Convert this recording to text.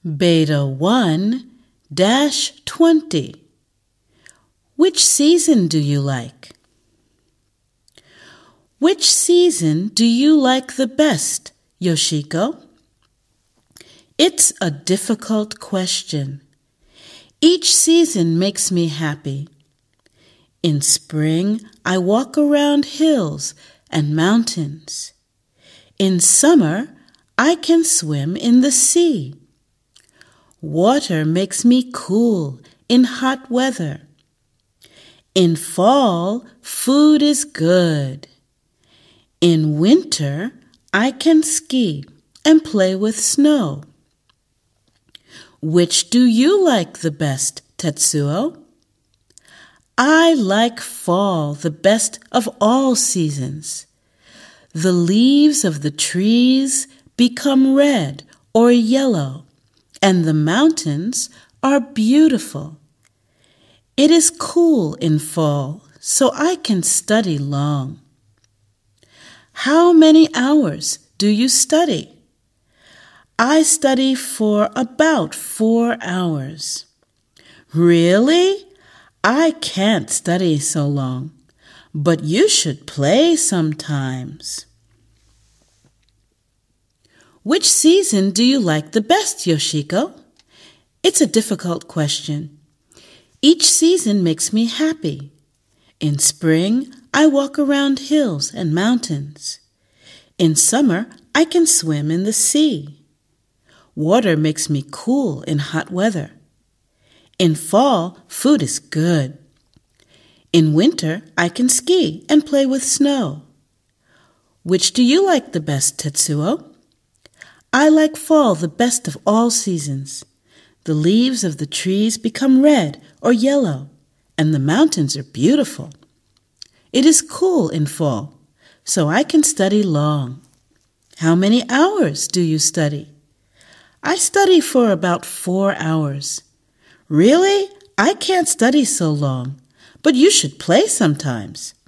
Beta 1-20. Which season do you like? Which season do you like the best, Yoshiko? It's a difficult question. Each season makes me happy. In spring, I walk around hills and mountains. In summer, I can swim in the sea. Water makes me cool in hot weather. In fall, food is good. In winter, I can ski and play with snow. Which do you like the best, Tetsuo? I like fall the best of all seasons. The leaves of the trees become red or yellow, and the mountains are beautiful. It is cool in fall, so I can study long. How many hours do you study? I study for about 4 hours. Really? I can't study so long, but you should play sometimes. Which season do you like the best, Yoshiko? It's a difficult question. Each season makes me happy. In spring, I walk around hills and mountains. In summer, I can swim in the sea. Water makes me cool in hot weather. In fall, food is good. In winter, I can ski and play with snow. Which do you like the best, Tetsuo? I like fall the best of all seasons. The leaves of the trees become red or yellow, and the mountains are beautiful. It is cool in fall, so I can study long. How many hours do you study? I study for about 4 hours. Really? I can't study so long, but you should play sometimes.